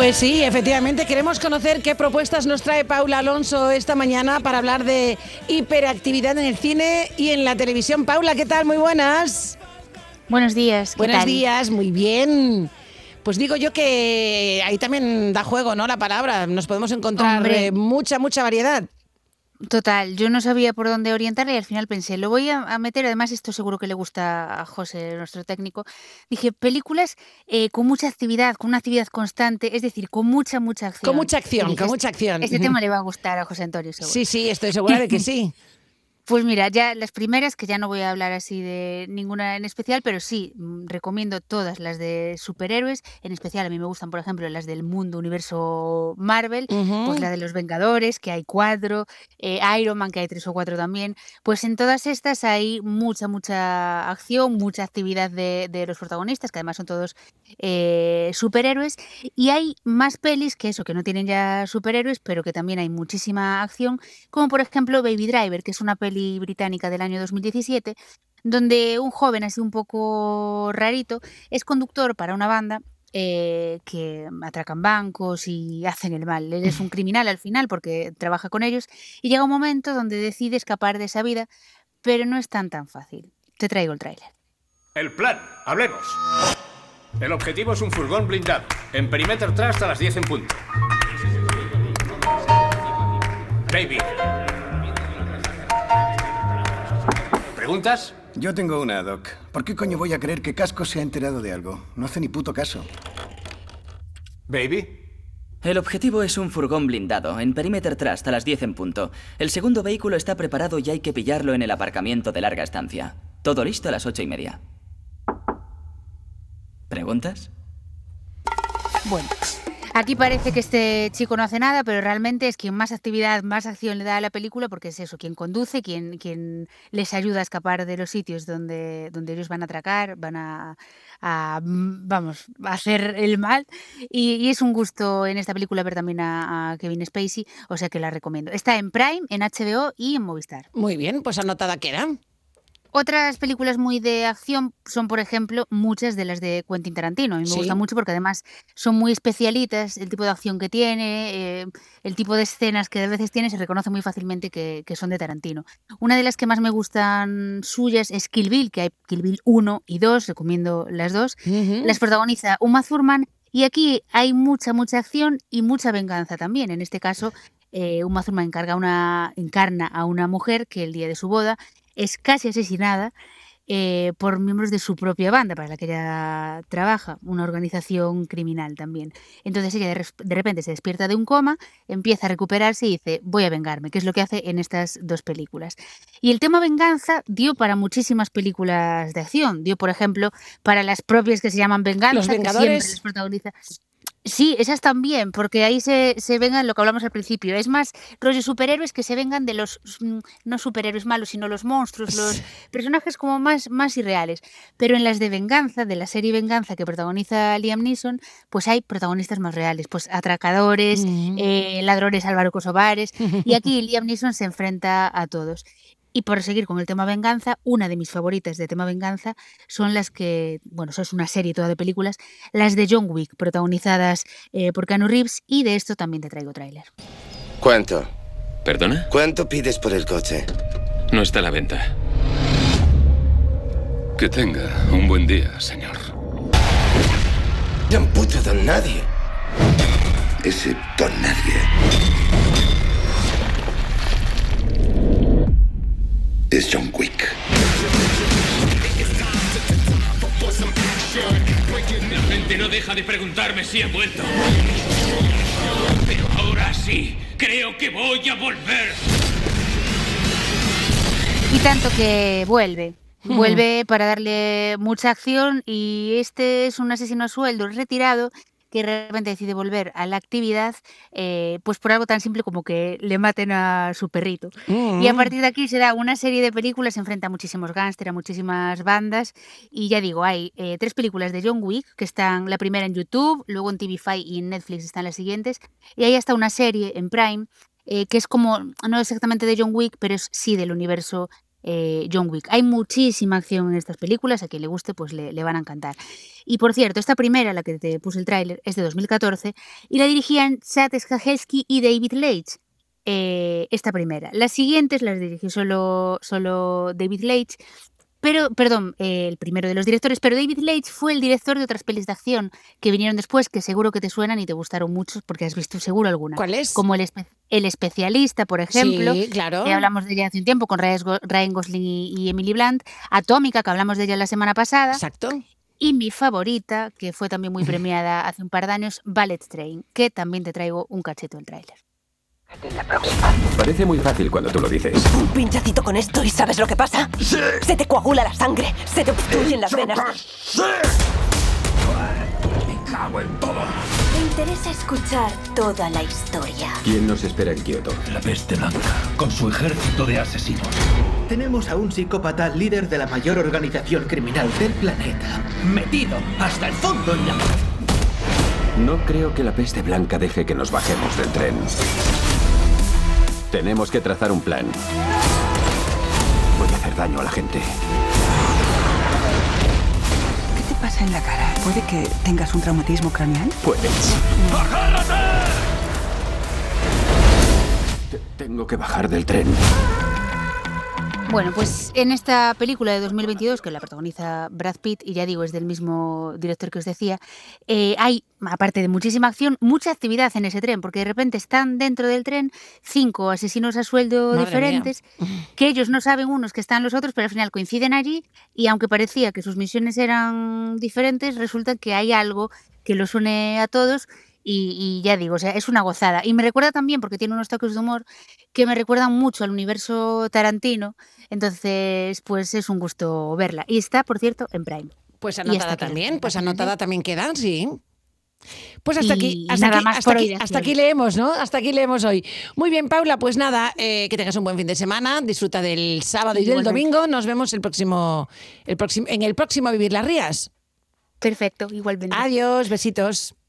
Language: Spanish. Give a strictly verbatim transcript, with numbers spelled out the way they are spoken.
Pues sí, efectivamente, queremos conocer qué propuestas nos trae Paula Alonso esta mañana para hablar de hiperactividad en el cine y en la televisión. Paula, ¿qué tal? Muy buenas. Buenos días, ¿qué Buenos tal? días, muy bien. Pues digo yo que ahí también da juego, ¿no? La palabra. Nos podemos encontrar eh, mucha, mucha variedad. Total, yo no sabía por dónde orientarle y al final pensé, lo voy a, a meter, además esto seguro que le gusta a José, nuestro técnico. Dije, películas eh, con mucha actividad, con una actividad constante, es decir, con mucha, mucha acción. Con mucha acción, dije, con mucha acción. Este tema le va a gustar a José Antonio, seguro. Sí, sí, estoy segura de que sí. Pues mira, ya las primeras, que ya no voy a hablar así de ninguna en especial, pero sí, mm, recomiendo todas las de superhéroes. En especial a mí me gustan, por ejemplo, las del mundo universo Marvel, Ujú. pues la de los Vengadores, que hay cuatro, eh, Iron Man, que hay tres o cuatro también. Pues en todas estas hay mucha, mucha acción, mucha actividad de, de los protagonistas, que además son todos eh, superhéroes. Y hay más pelis que eso, que no tienen ya superhéroes, pero que también hay muchísima acción, como por ejemplo Baby Driver, que es una peli británica del año dos mil diecisiete, donde un joven así un poco rarito es conductor para una banda eh, que atracan bancos y hacen el mal. Él es un criminal al final porque trabaja con ellos y llega un momento donde decide escapar de esa vida, pero no es tan tan fácil. Te traigo el tráiler. El plan, hablemos. El objetivo es un furgón blindado, en Perimeter Trust a las diez en punto. Baby. ¿Preguntas? Yo tengo una, Doc. ¿Por qué coño voy a creer que Casco se ha enterado de algo? No hace ni puto caso. Baby. El objetivo es un furgón blindado, en Perimeter Trust a las diez en punto. El segundo vehículo está preparado y hay que pillarlo en el aparcamiento de larga estancia. Todo listo a las ocho y media. ¿Preguntas? Bueno, aquí parece que este chico no hace nada, pero realmente es quien más actividad, más acción le da a la película, porque es eso, quien conduce, quien, quien les ayuda a escapar de los sitios donde, donde ellos van a atracar, van a, a, mm, vamos, a hacer el mal. Y, y es un gusto en esta película ver también a, a Kevin Spacey, o sea que la recomiendo. Está en Prime, en H B O y en Movistar. Muy bien, pues anotada queda. Otras películas muy de acción son, por ejemplo, muchas de las de Quentin Tarantino. A mí me Sí. gusta mucho porque además son muy especialitas, el tipo de acción que tiene, eh, el tipo de escenas que a veces tiene, se reconoce muy fácilmente que, que son de Tarantino. Una de las que más me gustan suyas es Kill Bill, que hay Kill Bill uno y dos, recomiendo las dos. Ujú. Las protagoniza Uma Thurman y aquí hay mucha, mucha acción y mucha venganza también. En este caso, eh, Uma Thurman encarga una, encarna a una mujer que el día de su boda es casi asesinada eh, por miembros de su propia banda para la que ella trabaja, una organización criminal también. Entonces ella de, res- de repente se despierta de un coma, empieza a recuperarse y dice, voy a vengarme, que es lo que hace en estas dos películas. Y el tema venganza dio para muchísimas películas de acción. Dio, por ejemplo, para las propias que se llaman Venganza, Los que siempre Vengadores. les protagoniza. Sí, esas también, porque ahí se, se vengan lo que hablamos al principio. Es más rollo superhéroes que se vengan de los, mm, no superhéroes malos, sino los monstruos, los personajes como más, más irreales. Pero en las de Venganza, de la serie Venganza que protagoniza Liam Neeson, pues hay protagonistas más reales, pues atracadores, Mm. eh, ladrones Álvaro Kosovares, y aquí Liam Neeson se enfrenta a todos. Y por seguir con el tema venganza, una de mis favoritas de tema venganza son las que, bueno, eso es una serie toda de películas, las de John Wick, protagonizadas eh, por Keanu Reeves, y de esto también te traigo tráiler. ¿Cuánto? ¿Perdona? ¿Cuánto pides por el coche? No está a la venta. Que tenga un buen día, señor. Don puto don nadie. Ese don nadie es John Wick. La gente no deja de preguntarme si he vuelto. Pero ahora sí, creo que voy a volver. Y tanto que vuelve. Vuelve para darle mucha acción y este es un asesino a sueldo retirado que de repente decide volver a la actividad eh, pues por algo tan simple como que le maten a su perrito. Mm. Y a partir de aquí se da una serie de películas, se enfrenta a muchísimos gángster, a muchísimas bandas y ya digo, hay eh, tres películas de John Wick que están, la primera en YouTube, luego en T V cinco y en Netflix están las siguientes y hay hasta una serie en Prime eh, que es como, no exactamente de John Wick, pero es sí del universo eh, John Wick. Hay muchísima acción en estas películas, a quien le guste pues le, le van a encantar. Y por cierto, esta primera, la que te puse el tráiler, es de dos mil catorce y la dirigían Chad Stahelski y David Leitch. Eh, esta primera. Las siguientes las dirigió solo, solo David Leitch, pero, perdón, eh, el primero de los directores, pero David Leitch fue el director de otras pelis de acción que vinieron después, que seguro que te suenan y te gustaron mucho, porque has visto seguro alguna. ¿Cuál es? Como El, espe el Especialista, por ejemplo. Sí, claro. Que hablamos de ella hace un tiempo con Ryan Gosling y, y Emily Blunt. Atómica, que hablamos de ella la semana pasada. Exacto. Y mi favorita, que fue también muy premiada hace un par de años, Ballet Train, que también te traigo un cacheto del tráiler. La próxima. Parece muy fácil cuando tú lo dices. Un pinchacito con esto y ¿sabes lo que pasa? ¡Sí! Se te coagula la sangre, se te obstruyen las venas. ¡Sí! Me cago en todo. Me interesa escuchar toda la historia. ¿Quién nos espera en Kioto? La peste blanca, con su ejército de asesinos. Tenemos a un psicópata líder de la mayor organización criminal del planeta, metido hasta el fondo y la... No creo que la peste blanca deje que nos bajemos del tren. Tenemos que trazar un plan. Voy a hacer daño a la gente. ¿Qué te pasa en la cara? ¿Puede que tengas un traumatismo craneal? Puedes. ¡Agárrate! Tengo que bajar del tren. Bueno, pues en esta película de dos mil veintidós, que la protagoniza Brad Pitt, y ya digo, es del mismo director que os decía, eh, hay, aparte de muchísima acción, mucha actividad en ese tren, porque de repente están dentro del tren cinco asesinos a sueldo Madre diferentes, mía. que ellos no saben unos que están los otros, pero al final coinciden allí, y aunque parecía que sus misiones eran diferentes, resulta que hay algo que los une a todos. Y, y ya digo, o sea, es una gozada. Y me recuerda también, porque tiene unos toques de humor que me recuerdan mucho al universo Tarantino. Entonces, pues es un gusto verla. Y está, por cierto, en Prime. Pues anotada también, pues anotada también quedan, sí. Pues hasta aquí, hasta, nada aquí, más hasta, por aquí, hoy hasta aquí leemos, ¿no? Hasta aquí leemos hoy. Muy bien, Paula, pues nada, eh, que tengas un buen fin de semana, disfruta del sábado y del domingo. Nos vemos el próximo, el próximo, en el próximo Vivir las Rías. Perfecto, igualmente. Adiós, besitos.